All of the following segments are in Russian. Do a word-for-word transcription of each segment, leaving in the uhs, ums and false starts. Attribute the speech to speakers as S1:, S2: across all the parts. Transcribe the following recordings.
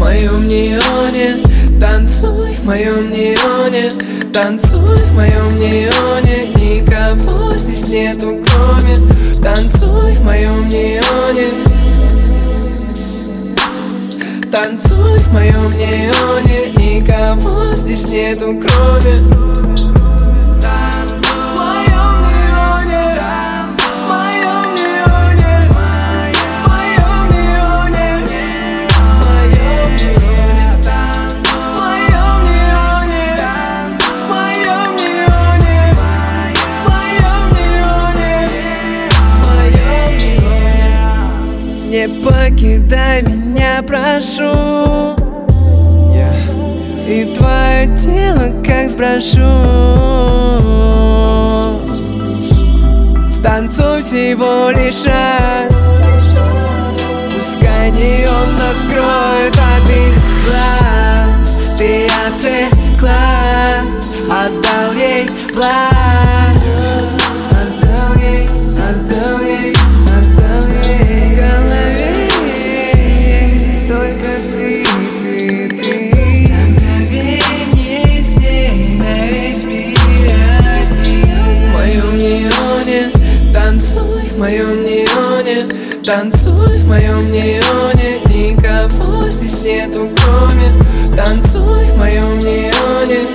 S1: моем неоне, танцуй в моем неоне, танцуй в моем неоне. Никого здесь нету кроме. Танцуй в моем неоне, танцуй в моем неоне. Никого здесь нету кроме. Не покидай меня, прошу, yeah. И твое тело как сброшу. Станцуй всего лишь раз, пускай неон нас скроет от их глаз. Ты отвлеклась, отдал ей власть, отдал ей, отдал ей, отдал ей. Танцуй в моем неоне, танцуй в моем неоне. Никого здесь нету кроме. Танцуй в моем неоне,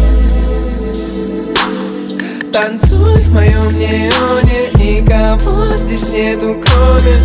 S1: танцуй в моем неоне. Никого здесь нету кроме.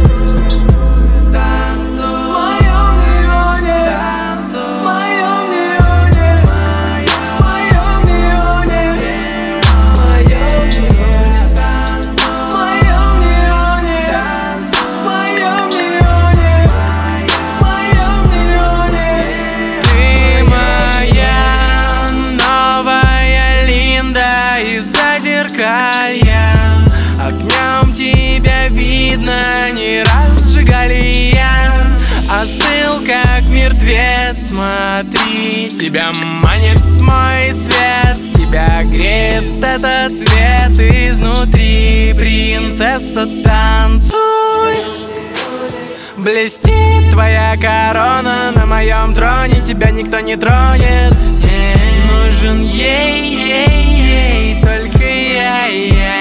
S2: Огнем тебя видно, не разжигали я. Остыл как мертвец, смотри. Тебя манит мой свет, тебя греет этот свет изнутри. Принцесса, танцуй, блестит твоя корона. На моем троне тебя никто не тронет. Нужен ей, ей, ей, только я, я.